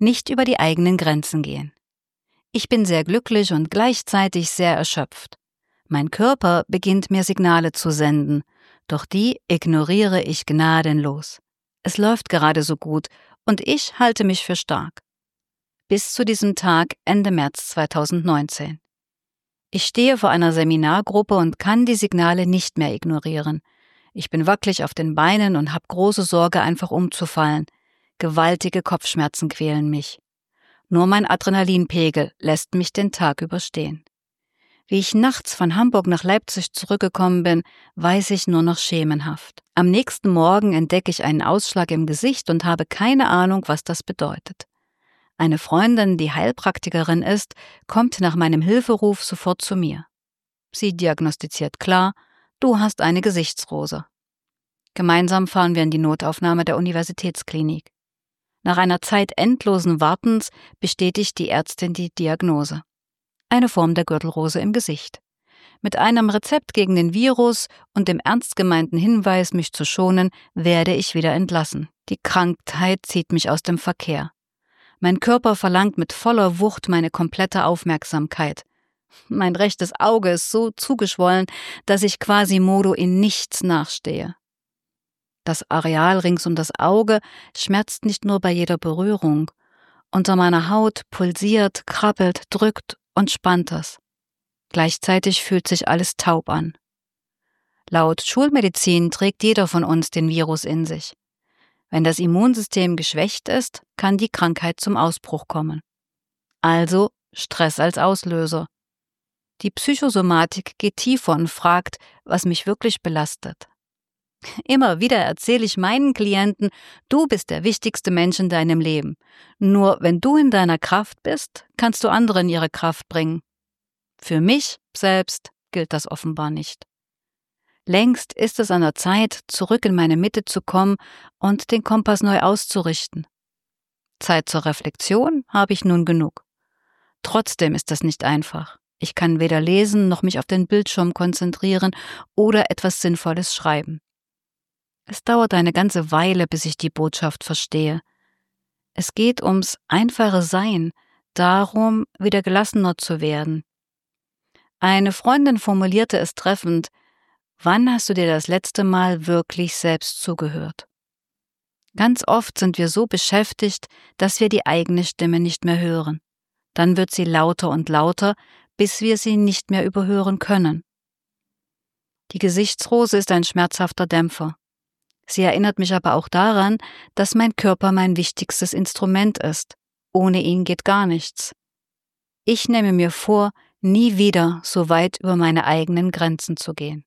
Nicht über die eigenen Grenzen gehen. Ich bin sehr glücklich und gleichzeitig sehr erschöpft. Mein Körper beginnt mir Signale zu senden, doch die ignoriere ich gnadenlos. Es läuft gerade so gut und ich halte mich für stark. Bis zu diesem Tag Ende März 2019. Ich stehe vor einer Seminargruppe und kann die Signale nicht mehr ignorieren. Ich bin wackelig auf den Beinen und habe große Sorge, einfach umzufallen. Gewaltige Kopfschmerzen quälen mich. Nur mein Adrenalinpegel lässt mich den Tag überstehen. Wie ich nachts von Hamburg nach Leipzig zurückgekommen bin, weiß ich nur noch schemenhaft. Am nächsten Morgen entdecke ich einen Ausschlag im Gesicht und habe keine Ahnung, was das bedeutet. Eine Freundin, die Heilpraktikerin ist, kommt nach meinem Hilferuf sofort zu mir. Sie diagnostiziert klar: Du hast eine Gesichtsrose. Gemeinsam fahren wir in die Notaufnahme der Universitätsklinik. Nach einer Zeit endlosen Wartens bestätigt die Ärztin die Diagnose. Eine Form der Gürtelrose im Gesicht. Mit einem Rezept gegen den Virus und dem ernst gemeinten Hinweis, mich zu schonen, werde ich wieder entlassen. Die Krankheit zieht mich aus dem Verkehr. Mein Körper verlangt mit voller Wucht meine komplette Aufmerksamkeit. Mein rechtes Auge ist so zugeschwollen, dass ich Quasimodo in nichts nachstehe. Das Areal rings um das Auge schmerzt nicht nur bei jeder Berührung. Unter meiner Haut pulsiert, krabbelt, drückt und spannt es. Gleichzeitig fühlt sich alles taub an. Laut Schulmedizin trägt jeder von uns den Virus in sich. Wenn das Immunsystem geschwächt ist, kann die Krankheit zum Ausbruch kommen. Also Stress als Auslöser. Die Psychosomatik geht tiefer und fragt, was mich wirklich belastet. Immer wieder erzähle ich meinen Klienten, du bist der wichtigste Mensch in deinem Leben. Nur wenn du in deiner Kraft bist, kannst du andere in ihre Kraft bringen. Für mich selbst gilt das offenbar nicht. Längst ist es an der Zeit, zurück in meine Mitte zu kommen und den Kompass neu auszurichten. Zeit zur Reflexion habe ich nun genug. Trotzdem ist das nicht einfach. Ich kann weder lesen noch mich auf den Bildschirm konzentrieren oder etwas Sinnvolles schreiben. Es dauert eine ganze Weile, bis ich die Botschaft verstehe. Es geht ums einfache Sein, darum, wieder gelassener zu werden. Eine Freundin formulierte es treffend: Wann hast du dir das letzte Mal wirklich selbst zugehört? Ganz oft sind wir so beschäftigt, dass wir die eigene Stimme nicht mehr hören. Dann wird sie lauter und lauter, bis wir sie nicht mehr überhören können. Die Gesichtsrose ist ein schmerzhafter Dämpfer. Sie erinnert mich aber auch daran, dass mein Körper mein wichtigstes Instrument ist. Ohne ihn geht gar nichts. Ich nehme mir vor, nie wieder so weit über meine eigenen Grenzen zu gehen.